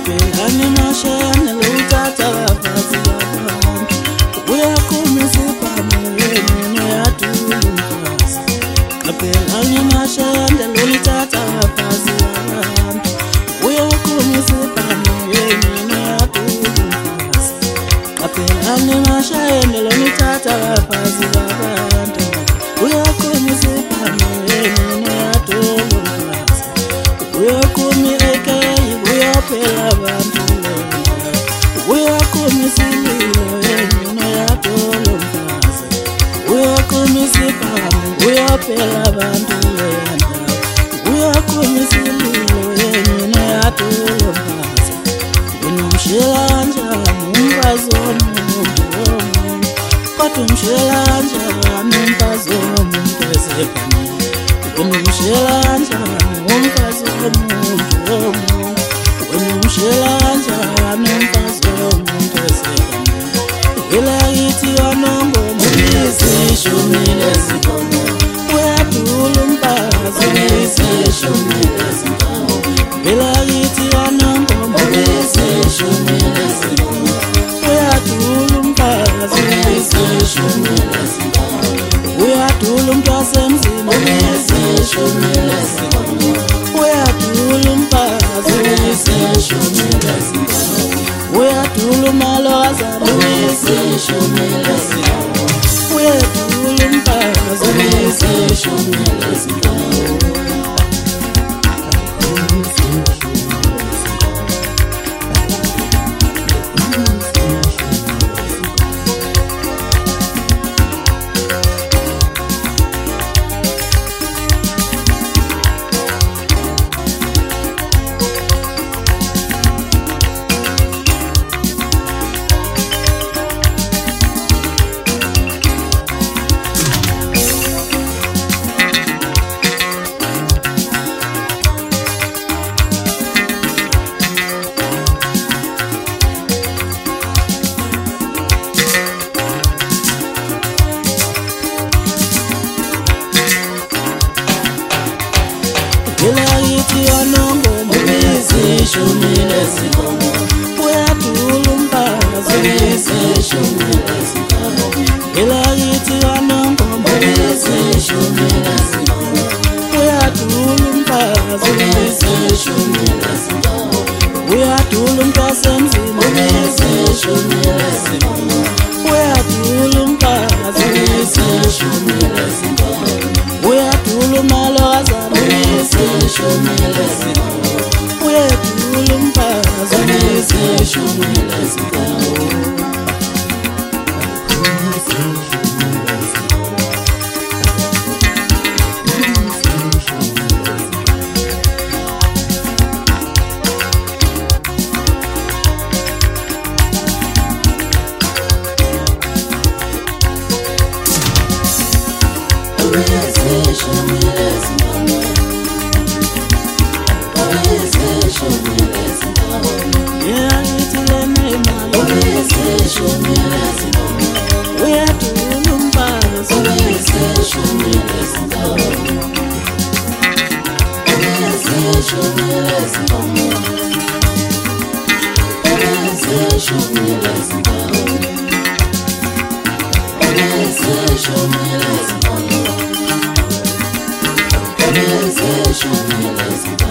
Kapelani mashayana lutata wafazi wabantu uyakumisipa moyeni yatulumfazi. Kapelani mashayana lutata wafazi wabantu uyakumisipa moyeni yatulumfazi. Kapelani mashayana lutata wafazi wabantu uyakumisipa moyeni yatulumfazi. Uyakumileke uyapela abantu uyakumisililo yena yatolomfazi. Uyakumisiphamu uyapela abantu uyakumisililo yena yatolomfazi. Unomshelanja umfazi womuntu kodwa umshelanja umfazi womuntu esephambili. Unomshelanja umfazi womuntu unomshelanja umfazi womuntu esephambili. Ilakithi wanongoma uyisishumile zibongo uyadula umfazi uyisishumile zibongo. Ilakithi wanongoma uyisishumile zibongo uyadula umfazi uyisishumile zibongo. Uyadula umntwasemzini uyisishumile zibongo uyadula umfazi uyisishumile zibongo. Uyadula umalokazana uyisishumile zibongo uyadula umfazi uyisishumile zibongo. Ilakithi wanongoma uyisishumile zibongo uyadula umfazi uyisishumile zibongo. Ilakithi wanongoma uyisishumile zibongo uyadula umfazi uyisishumile zibongo. Uyadula umntwasemzini uyisishumile zibongo uyadula umfazi uyisishumile zibongo. Uyadula umalokazana uyisishumile zibongo uyadula umfazi uyisishumile zibongo. Show me